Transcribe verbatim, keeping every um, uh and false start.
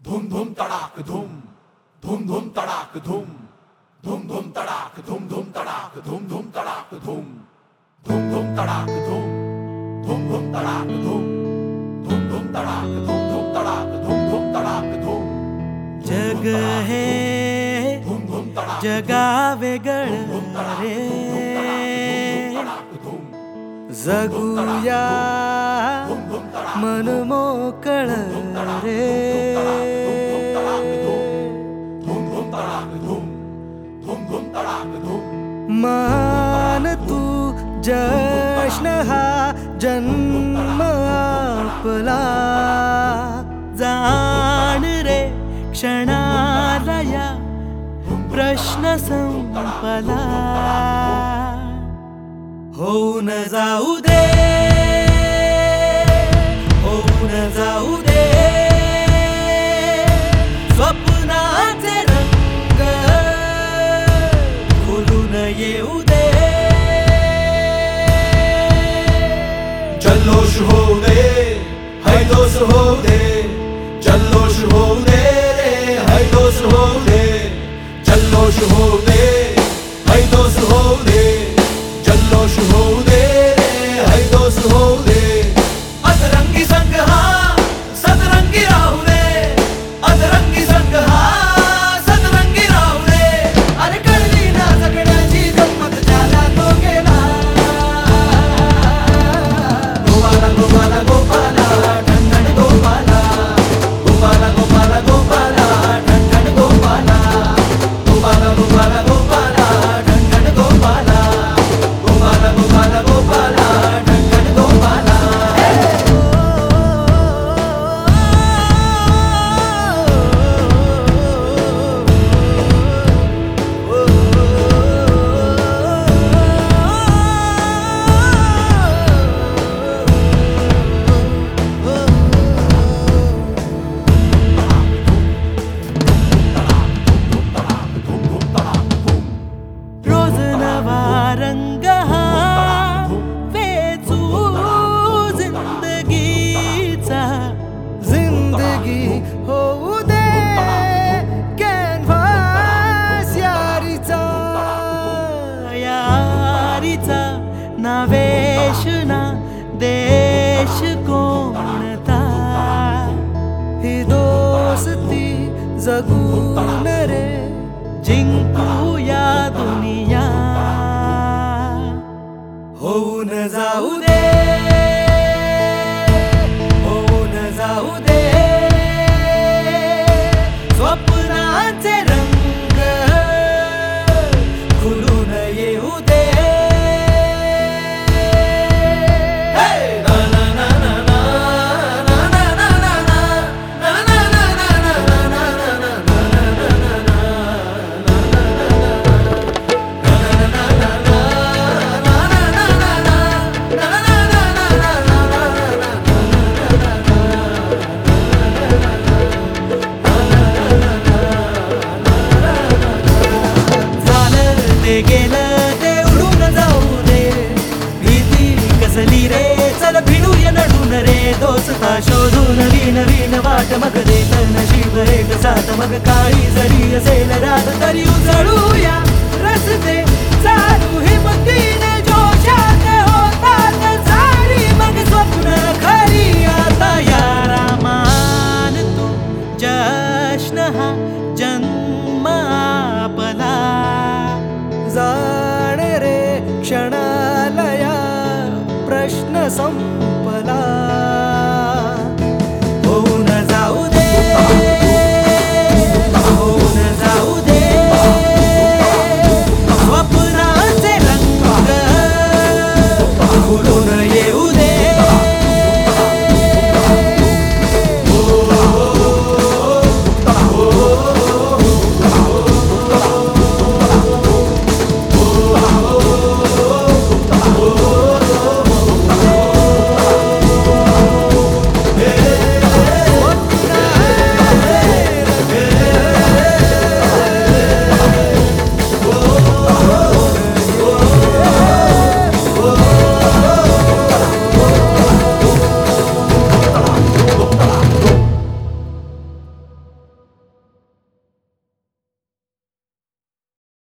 धूम धूम तड़ाक धूम धूम धूम तड़ाक धूम धूम धूम तड़ाक धूम धूम तड़ाक धूम धूम तड़ाक धूम धूम धूम तड़ाक धूम धूम धूम तड़ाक धूम धूम धूम तड़ाक धूम धूम तड़ाक धूम धूम तड़ाक धूम जग है धूम धूम तड़ाक जगा वेगळ रे जगूया मन मोकळ रे मान तू जश्न हा जन्म आपला जाण रे क्षणाला या प्रश्न संपला होऊन जाऊ दे होऊन जाऊ दे स्वप्नाचे रंग खुलून येऊ दे जल्लोष हो दे हैदोस हो दे जल्लोष हो दे रे हैदोस हो दे जल्लोष हो दे हैदोस हो दे जल्लोष हो दे रे हैदोस हो दे अतरंगी संग हा सतरंगी राहू दे अतरंगी संग हा सतरंगी राहू दे अरे कळली ना सगळ्याची गंमत झाला तो गेला गोपाला गोपाला गोपाला ठणठण गोपाला गोपाला गोपाला गोपाला ठणठण गोपाला गोपाला गोपाला गोपाला ठणठण गोपाला गोपाला गोपाला गोपाला ठणठण गोपाला रोज नवा रंग हा वेचू जिंदगीचा जिंदगी होऊ दे कॅनव्हास यारीचा यारीचा ना वेश ना देश कोणता ही दोस्ती जगून रे जिंकू या दुनिया होऊन जाऊ दे होऊन जाऊ दे स्वप्नाचे रंग खुलून येऊ दे ते गेलं ते उडून जाऊ दे भीती कसली रे चल भिडूया नडून रे दोस्ता शोधून नवीन नवीन वाट मग देत नशीब एक साथ मग काळी जरी असेल रात तरी उजळूया रस्ते चालू हिमतीने जोशात होतात सारी मग स्वप्न खरी आता यारा मान तू जश्न हा जन्म